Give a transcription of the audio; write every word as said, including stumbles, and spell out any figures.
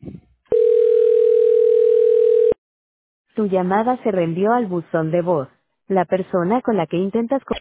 Tu llamada se reenvió al buzón de voz. La persona con la que intentas co-